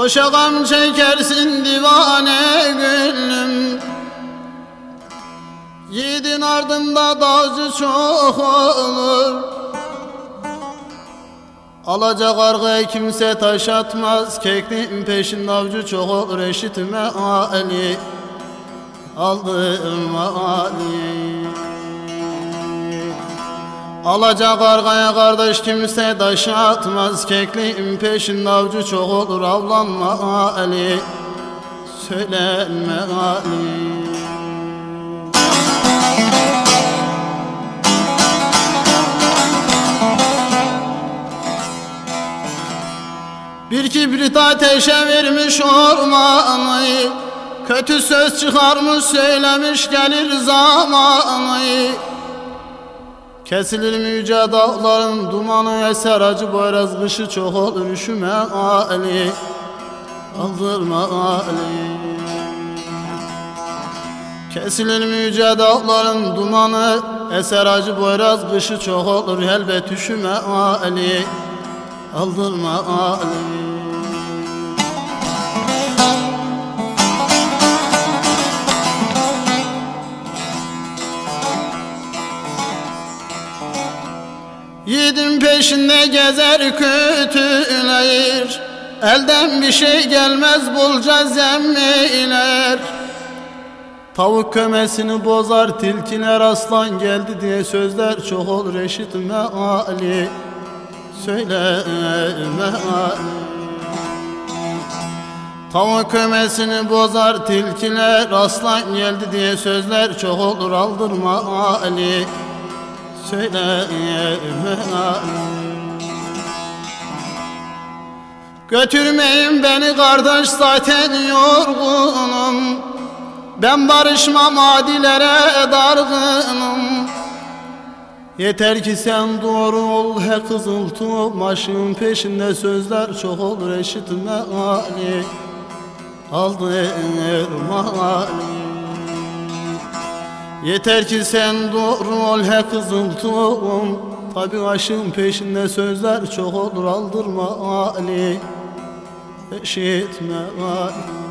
Boşa gam çekersin divane gönlüm. Yiğidin ardında dağcı çok olur. Alacak arkaya kimse taş atmaz. Kekliğin peşinde avcı çok olur. Eşitime Ali, aldım Ali. Alacak arkaya kardeş kimse taş atmaz. Kekliğin peşinde avcı çok olur. Avlanma Ali, söylenme Ali. Bir kibrit ateşe vermiş ormanı, kötü söz çıkarmış söylemiş gelir zamanı. Kesilir mi yüce dağların dumanı, eser acı boyraz kışı çok olur. Üşüme Ali, aldırma Ali. Kesilir mi yüce dağların dumanı, eser acı boyraz kışı çok olur. Elbet üşüme Ali, aldırma Ali. Yiğidin peşinde gezer kötüler, elden bir şey gelmez bulca zemmiler. Tavuk kömesini bozar tilkiler, aslan geldi diye sözler çok olur. Eşitme Ali, söyleme Ali. Tavuk kömesini bozar tilkiler, aslan geldi diye sözler çok olur. Aldırma Ali, söyleme Ali. Götürmeyin beni kardeş zaten yorgunum. Ben barışmam adilere dargınım. Yeter ki sen doğru ol he kızıltım. Aşığın peşinde sözler çok olur. Eşitme Ali, aldırma Ali. Yeter ki sen doğru ol he kızıltım. Tabi aşığın peşinde sözler çok olur. Aldırma Ali, eşitme Ali.